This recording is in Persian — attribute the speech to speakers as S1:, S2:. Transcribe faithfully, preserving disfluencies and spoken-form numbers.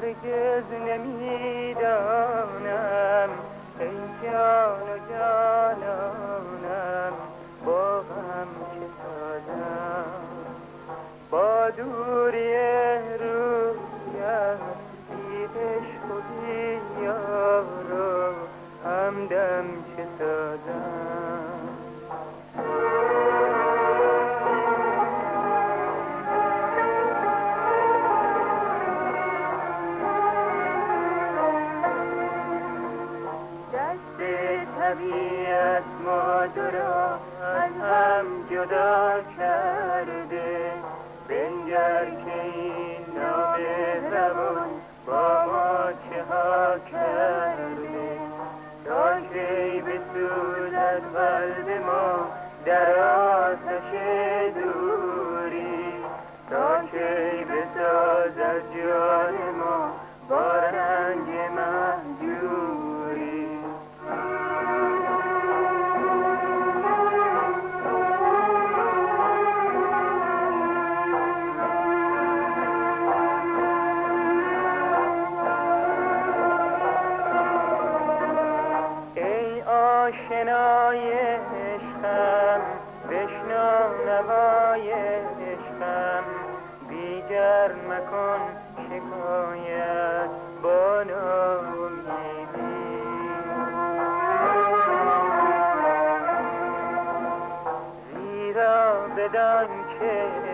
S1: هرگز نمیدانم ای جان و جانانم با غم چه سازم با دوری رویت بی عشق و بی یار و همدم چه سازم طبیعت ما دو را از هم جدا کرده بنگر که این نامهربان با ما چه ها کرده تا کی بسوزد قلب ما در آتش دوری تا کی بسازد جان ما با رنج مهجوری آشنای عشقم بشنو نوای عشقم دیگر مکن شکایت با ناامیدی زیرا بدان که